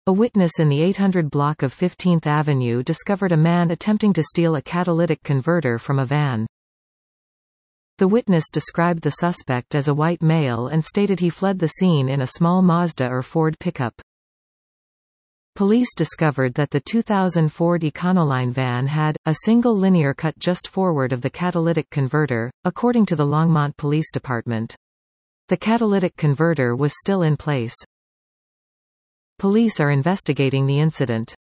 A witness in the 800 block of 15th Avenue discovered a man attempting to steal a catalytic converter from a van. The witness described the suspect as a white male and stated he fled the scene in a small Mazda or Ford pickup. Police discovered that the 2000 Ford Econoline van had a single linear cut just forward of the catalytic converter, according to the Longmont Police Department. The catalytic converter was still in place. Police are investigating the incident.